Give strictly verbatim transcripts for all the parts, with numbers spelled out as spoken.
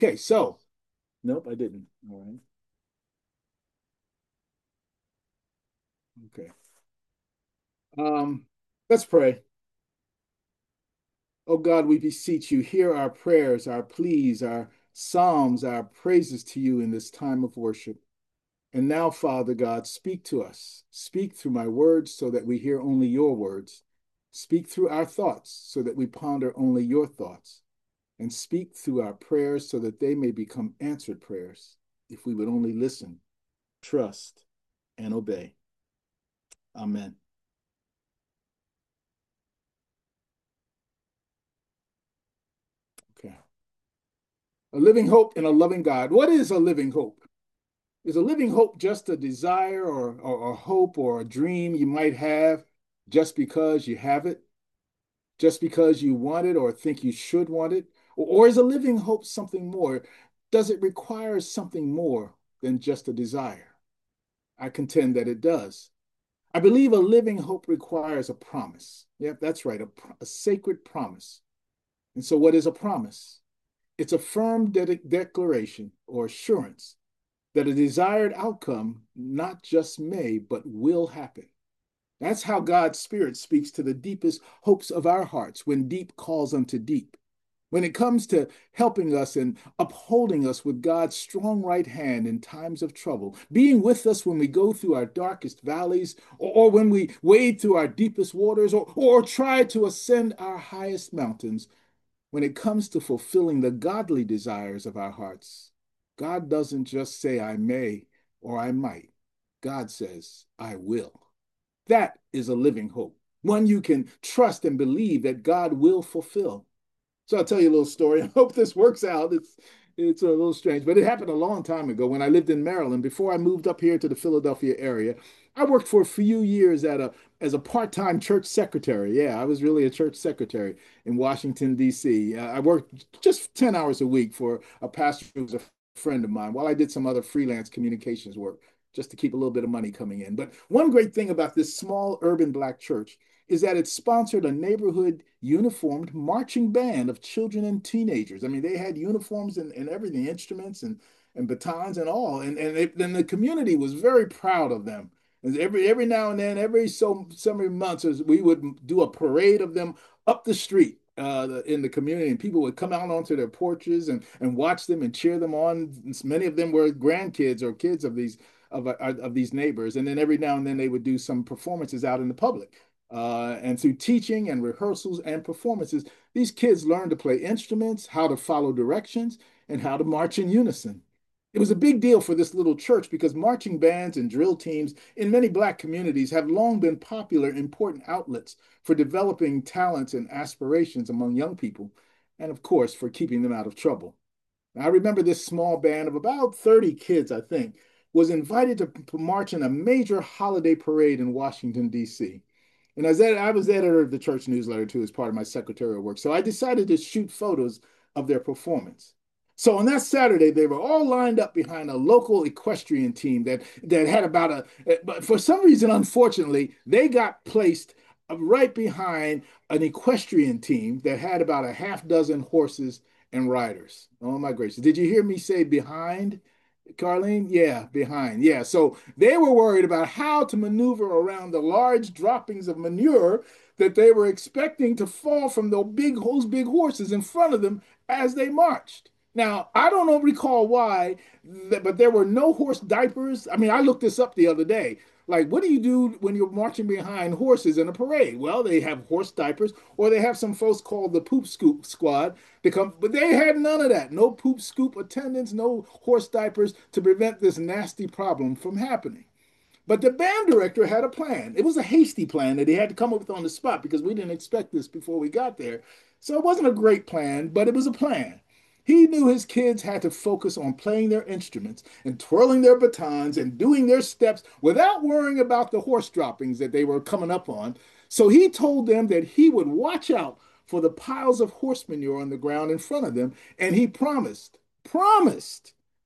Okay, so nope, I didn't. All right. Okay. Um, let's pray. Oh God, we beseech you, hear our prayers, our pleas, our psalms, our praises to you in this time of worship. And now, Father God, speak to us. Speak through my words so that we hear only your words. Speak through our thoughts so that we ponder only your thoughts. And speak through our prayers so that they may become answered prayers if we would only listen, trust, and obey. Amen. Okay. A living hope and a loving God. What is a living hope? Is a living hope just a desire or, or, a hope or a dream you might have just because you have it, just because you want it or think you should want it? Or, or is a living hope something more? Does it require something more than just a desire? I contend that it does. I believe a living hope requires a promise. Yep, that's right, a, a sacred promise. And so, what is a promise? It's a firm de- declaration or assurance that a desired outcome not just may, but will happen. That's how God's Spirit speaks to the deepest hopes of our hearts when deep calls unto deep. When it comes to helping us and upholding us with God's strong right hand in times of trouble, being with us when we go through our darkest valleys, or, or when we wade through our deepest waters, or, or try to ascend our highest mountains, when it comes to fulfilling the godly desires of our hearts, God doesn't just say, I may or I might. God says, I will. That is a living hope, one you can trust and believe that God will fulfill. So I'll tell you a little story. I hope this works out. It's it's a little strange, but it happened a long time ago when I lived in Maryland. Before I moved up here to the Philadelphia area, I worked for a few years at a as a part-time church secretary. Yeah, I was really a church secretary in Washington, D C. Uh, I worked just ten hours a week for a pastor who was a friend of mine while I did some other freelance communications work just to keep a little bit of money coming in. But one great thing about this small urban black church is that it sponsored a neighborhood uniformed marching band of children and teenagers. I mean, they had uniforms and, and everything, instruments and, and batons and all. And, and, it, and the community was very proud of them. And every every now and then, every so so many months, we would do a parade of them up the street uh, in the community, and people would come out onto their porches and and watch them and cheer them on. Many of them were grandkids or kids of these of, of these neighbors, and then every now and then they would do some performances out in the public. Uh, and through teaching and rehearsals and performances, these kids learned to play instruments, how to follow directions, and how to march in unison. It was a big deal for this little church because marching bands and drill teams in many Black communities have long been popular, important outlets for developing talents and aspirations among young people, and of course, for keeping them out of trouble. I remember this small band of about thirty kids, I think, was invited to march in a major holiday parade in Washington, D C. And as ed- I was editor of the church newsletter too, as part of my secretarial work. So I decided to shoot photos of their performance. So on that Saturday, they were all lined up behind a local equestrian team that that had about a. But for some reason, unfortunately, they got placed right behind an equestrian team that had about a half dozen horses and riders. Oh my gracious! Did you hear me say behind? Carlene? Yeah, behind. Yeah. So they were worried about how to maneuver around the large droppings of manure that they were expecting to fall from the big those big horses in front of them as they marched. Now, I don't know, recall why, but there were no horse diapers. I mean, I looked this up the other day. Like, what do you do when you're marching behind horses in a parade? Well, they have horse diapers, or they have some folks called the poop scoop squad to come, but they had none of that. No poop scoop attendants, no horse diapers to prevent this nasty problem from happening. But the band director had a plan. It was a hasty plan that he had to come up with on the spot because we didn't expect this before we got there. So it wasn't a great plan, but it was a plan. He knew his kids had to focus on playing their instruments and twirling their batons and doing their steps without worrying about the horse droppings that they were coming up on. So he told them that he would watch out for the piles of horse manure on the ground in front of them, and he promised, promised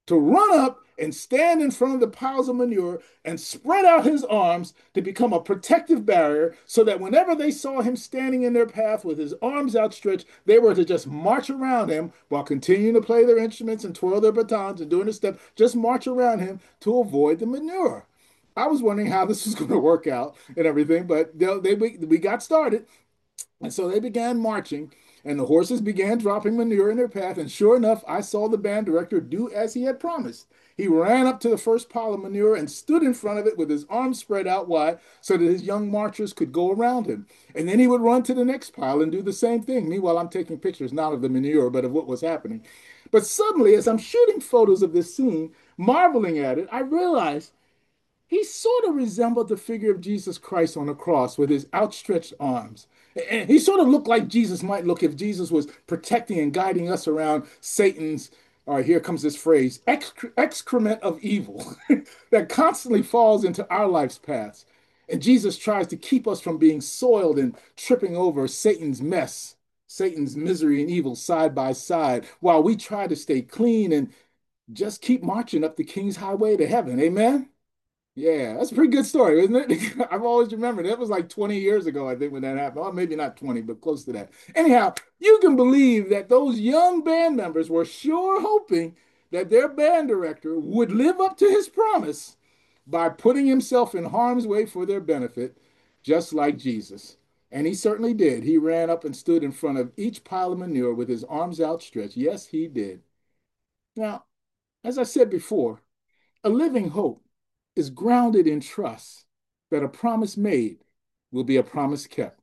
to run up and stand in front of the piles of manure and spread out his arms to become a protective barrier so that whenever they saw him standing in their path with his arms outstretched, they were to just march around him while continuing to play their instruments and twirl their batons and doing the step, just march around him to avoid the manure. I was wondering how this was going to work out and everything, but they, they we got started. And so they began marching, and the horses began dropping manure in their path. And sure enough, I saw the band director do as he had promised. He ran up to the first pile of manure and stood in front of it with his arms spread out wide so that his young marchers could go around him. And then he would run to the next pile and do the same thing. Meanwhile, I'm taking pictures not of the manure, but of what was happening. But suddenly, as I'm shooting photos of this scene, marveling at it, I realized he sort of resembled the figure of Jesus Christ on the cross with his outstretched arms. And he sort of looked like Jesus might look if Jesus was protecting and guiding us around Satan's, all right, here comes this phrase, excre excrement of evil that constantly falls into our life's paths. And Jesus tries to keep us from being soiled and tripping over Satan's mess, Satan's misery and evil side by side, while we try to stay clean and just keep marching up the King's highway to heaven. Amen? Yeah, that's a pretty good story, isn't it? I've always remembered. That was like twenty years ago, I think, when that happened. Or maybe not twenty, but close to that. Anyhow, you can believe that those young band members were sure hoping that their band director would live up to his promise by putting himself in harm's way for their benefit, just like Jesus. And he certainly did. He ran up and stood in front of each pile of manure with his arms outstretched. Yes, he did. Now, as I said before, a living hope is grounded in trust that a promise made will be a promise kept.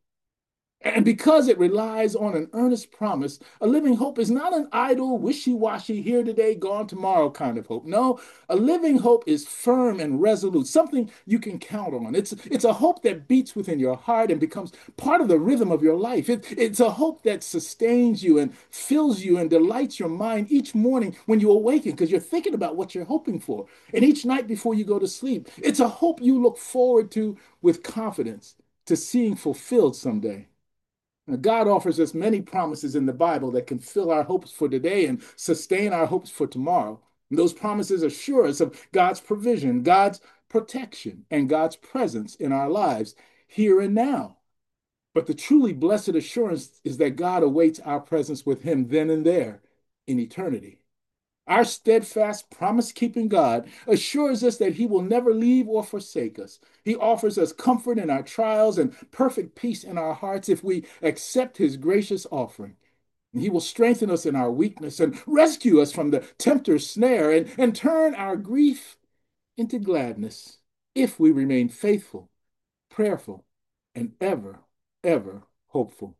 And because it relies on an earnest promise, a living hope is not an idle, wishy-washy, here today, gone tomorrow kind of hope. No, a living hope is firm and resolute, something you can count on. It's, it's a hope that beats within your heart and becomes part of the rhythm of your life. It, it's a hope that sustains you and fills you and delights your mind each morning when you awaken because you're thinking about what you're hoping for. And each night before you go to sleep, it's a hope you look forward to with confidence to seeing fulfilled someday. Now, God offers us many promises in the Bible that can fill our hopes for today and sustain our hopes for tomorrow. And those promises assure us of God's provision, God's protection, and God's presence in our lives here and now. But the truly blessed assurance is that God awaits our presence with Him then and there in eternity. Our steadfast, promise keeping God assures us that He will never leave or forsake us. He offers us comfort in our trials and perfect peace in our hearts if we accept His gracious offering. And He will strengthen us in our weakness and rescue us from the tempter's snare and, and turn our grief into gladness if we remain faithful, prayerful, and ever, ever hopeful.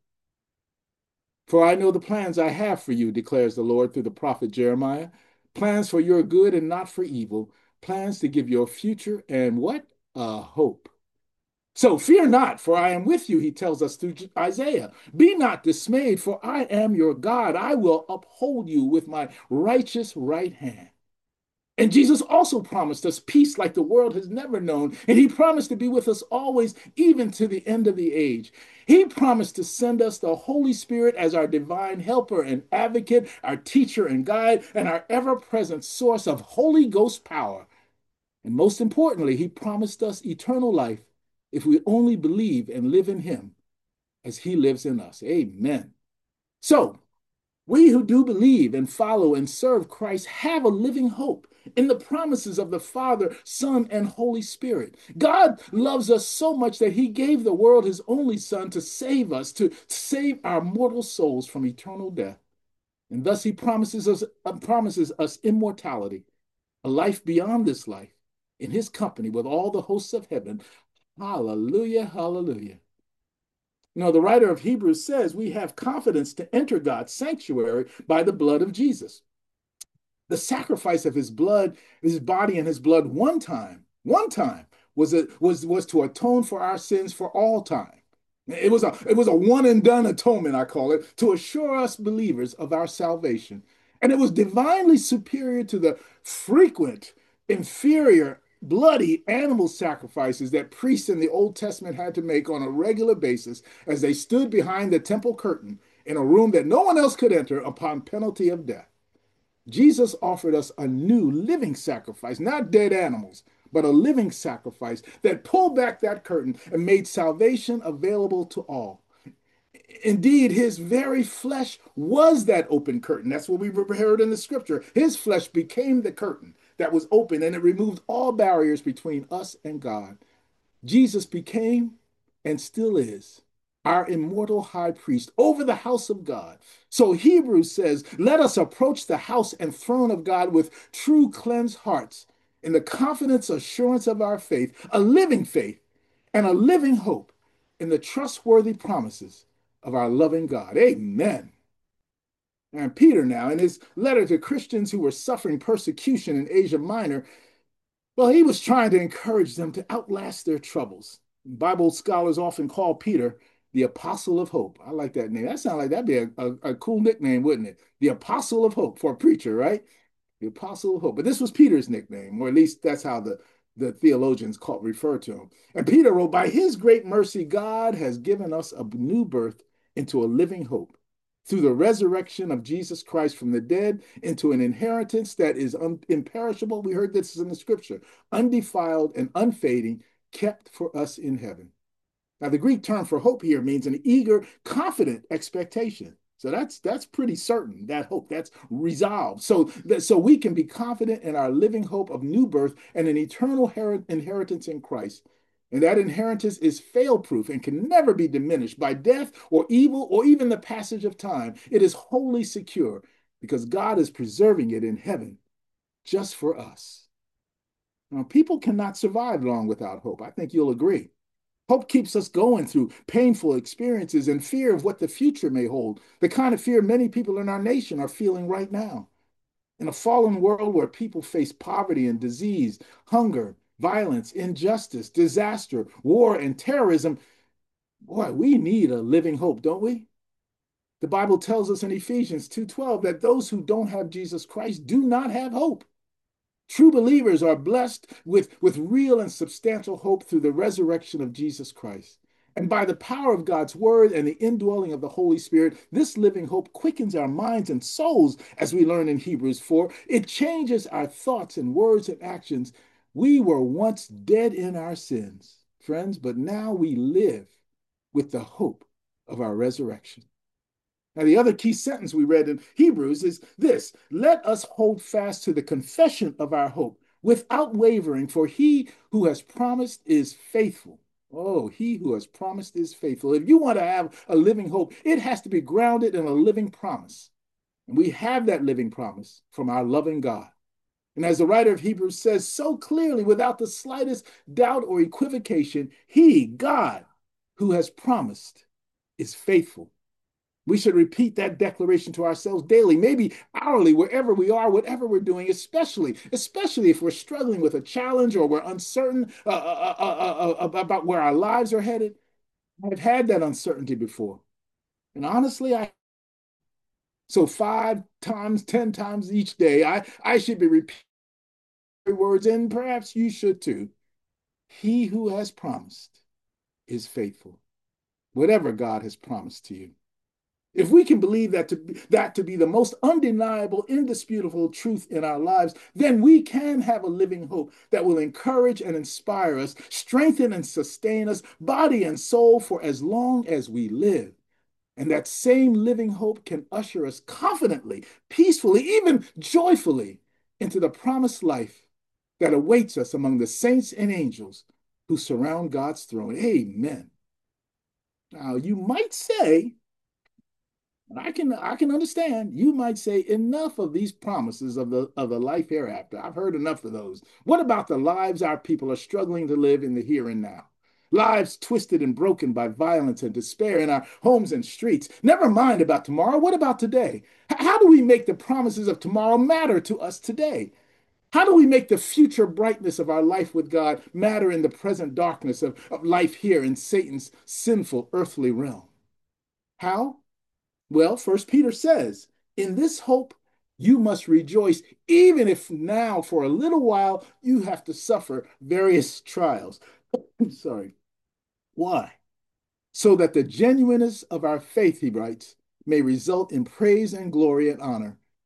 For I know the plans I have for you, declares the Lord through the prophet Jeremiah, plans for your good and not for evil, plans to give you a future and what? A hope. So fear not, for I am with you, he tells us through Isaiah. Be not dismayed, for I am your God. I will uphold you with my righteous right hand. And Jesus also promised us peace like the world has never known. And he promised to be with us always, even to the end of the age. He promised to send us the Holy Spirit as our divine helper and advocate, our teacher and guide, and our ever-present source of Holy Ghost power. And most importantly, he promised us eternal life if we only believe and live in him as he lives in us. Amen. So, we who do believe and follow and serve Christ have a living hope in the promises of the Father, Son, and Holy Spirit. God loves us so much that he gave the world his only Son to save us, to save our mortal souls from eternal death. And thus he promises us, uh, promises us immortality, a life beyond this life, in his company with all the hosts of heaven. Hallelujah, hallelujah. You know, the writer of Hebrews says we have confidence to enter God's sanctuary by the blood of Jesus. The sacrifice of his blood, his body and his blood one time, one time was, a, was, was to atone for our sins for all time. It was a, it was a one and done atonement, I call it, to assure us believers of our salvation. And it was divinely superior to the frequent, inferior, bloody animal sacrifices that priests in the Old Testament had to make on a regular basis as they stood behind the temple curtain in a room that no one else could enter upon penalty of death. Jesus offered us a new living sacrifice, not dead animals, but a living sacrifice that pulled back that curtain and made salvation available to all. Indeed, his very flesh was that open curtain. That's what we heard in the scripture. His flesh became the curtain that was open, and it removed all barriers between us and God. Jesus became and still is our immortal high priest over the house of God. So Hebrews says, let us approach the house and throne of God with true cleansed hearts in the confidence assurance of our faith, a living faith and a living hope in the trustworthy promises of our loving God. Amen. And Peter now, in his letter to Christians who were suffering persecution in Asia Minor, well, he was trying to encourage them to outlast their troubles. Bible scholars often call Peter the Apostle of Hope. I like that name. That sounds like that'd be a, a, a cool nickname, wouldn't it? The Apostle of Hope for a preacher, right? The Apostle of Hope. But this was Peter's nickname, or at least that's how the, the theologians call, refer to him. And Peter wrote, by his great mercy, God has given us a new birth into a living hope through the resurrection of Jesus Christ from the dead into an inheritance that is un- imperishable. We heard this in the scripture, undefiled and unfading, kept for us in heaven. Now, the Greek term for hope here means an eager, confident expectation. So that's that's pretty certain, that hope, that's resolved. So that so we can be confident in our living hope of new birth and an eternal her- inheritance in Christ. And that inheritance is fail-proof and can never be diminished by death or evil or even the passage of time. It is wholly secure because God is preserving it in heaven just for us. Now, people cannot survive long without hope. I think you'll agree. Hope keeps us going through painful experiences and fear of what the future may hold, the kind of fear many people in our nation are feeling right now. In a fallen world where people face poverty and disease, hunger, violence, injustice, disaster, war, and terrorism, boy, we need a living hope, don't we? The Bible tells us in Ephesians two twelve that those who don't have Jesus Christ do not have hope. True believers are blessed with, with real and substantial hope through the resurrection of Jesus Christ. And by the power of God's word and the indwelling of the Holy Spirit, this living hope quickens our minds and souls, as we learn in Hebrews four. It changes our thoughts and words and actions. We were once dead in our sins, friends, but now we live with the hope of our resurrection. Now, the other key sentence we read in Hebrews is this: let us hold fast to the confession of our hope without wavering, for he who has promised is faithful. Oh, he who has promised is faithful. If you want to have a living hope, it has to be grounded in a living promise. And we have that living promise from our loving God. And as the writer of Hebrews says so clearly, without the slightest doubt or equivocation, he, God, who has promised, is faithful. We should repeat that declaration to ourselves daily, maybe hourly, wherever we are, whatever we're doing, especially, especially if we're struggling with a challenge or we're uncertain uh, uh, uh, uh, uh, about where our lives are headed. I've had that uncertainty before. And honestly, I so five times, ten times each day, I, I should be repeating words, and perhaps you should too. He who has promised is faithful, whatever God has promised to you. If we can believe that to be, that to be the most undeniable, indisputable truth in our lives, then we can have a living hope that will encourage and inspire us, strengthen and sustain us, body and soul, for as long as we live. And that same living hope can usher us confidently, peacefully, even joyfully into the promised life that awaits us among the saints and angels who surround God's throne. Amen. Now, you might say, and I can I can understand. You might say enough of these promises of the of the life hereafter. I've heard enough of those. What about the lives our people are struggling to live in the here and now? Lives twisted and broken by violence and despair in our homes and streets. Never mind about tomorrow. What about today? H- how do we make the promises of tomorrow matter to us today? How do we make the future brightness of our life with God matter in the present darkness of, of life here in Satan's sinful earthly realm? How? Well, First Peter says, in this hope you must rejoice, even if now for a little while you have to suffer various trials. Sorry. Why? So that the genuineness of our faith, he writes, may result in praise and glory and honor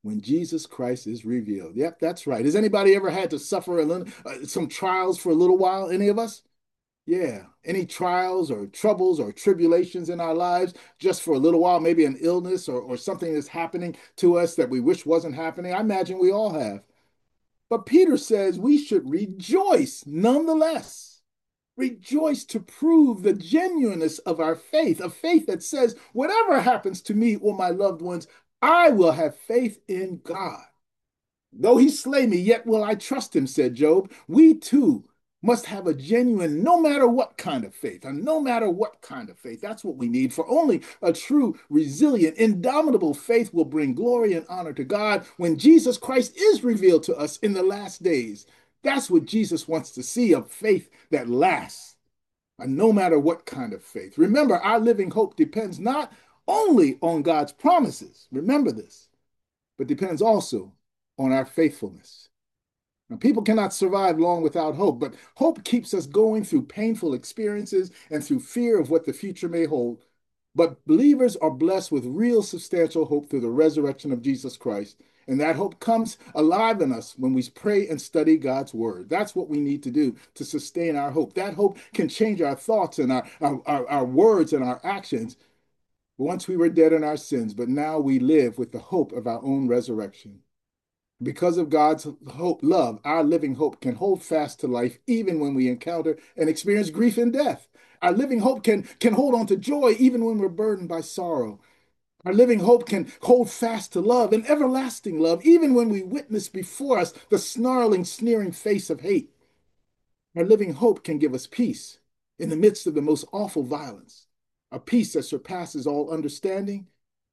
when Jesus Christ is revealed. Yep, that's right. Has anybody ever had to suffer a little, uh, some trials for a little while? Any of us? Yeah. Any trials or troubles or tribulations in our lives just for a little while, maybe an illness or, or something that's happening to us that we wish wasn't happening? I imagine we all have. But Peter says we should rejoice nonetheless. Rejoice to prove the genuineness of our faith, a faith that says, whatever happens to me or my loved ones, I will have faith in God. Though he slay me, yet will I trust him, said Job. We too must have a genuine, no matter what kind of faith, and no matter what kind of faith. That's what we need. For only a true, resilient, indomitable faith will bring glory and honor to God when Jesus Christ is revealed to us in the last days. That's what Jesus wants to see, a faith that lasts, and no matter what kind of faith. Remember, our living hope depends not only on God's promises, remember this, but depends also on our faithfulness. Now, people cannot survive long without hope, but hope keeps us going through painful experiences and through fear of what the future may hold. But believers are blessed with real substantial hope through the resurrection of Jesus Christ. And that hope comes alive in us when we pray and study God's word. That's what we need to do to sustain our hope. That hope can change our thoughts and our, our, our, our words and our actions. Once we were dead in our sins, but now we live with the hope of our own resurrection. Because of God's hope, love, our living hope can hold fast to life even when we encounter and experience grief and death. Our living hope can, can hold on to joy even when we're burdened by sorrow. Our living hope can hold fast to love and everlasting love even when we witness before us the snarling, sneering face of hate. Our living hope can give us peace in the midst of the most awful violence, a peace that surpasses all understanding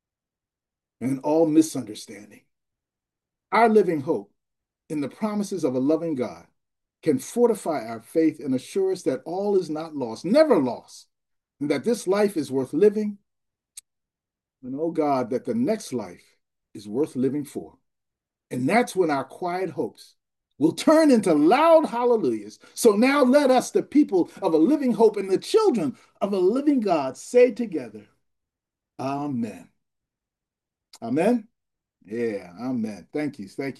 and all misunderstanding. Our living hope in the promises of a loving God can fortify our faith and assure us that all is not lost, never lost, and that this life is worth living, and oh God, that the next life is worth living for. And that's when our quiet hopes will turn into loud hallelujahs. So now let us, the people of a living hope and the children of a living God, say together, Amen. Amen? Yeah, amen. Thank you. Thank you.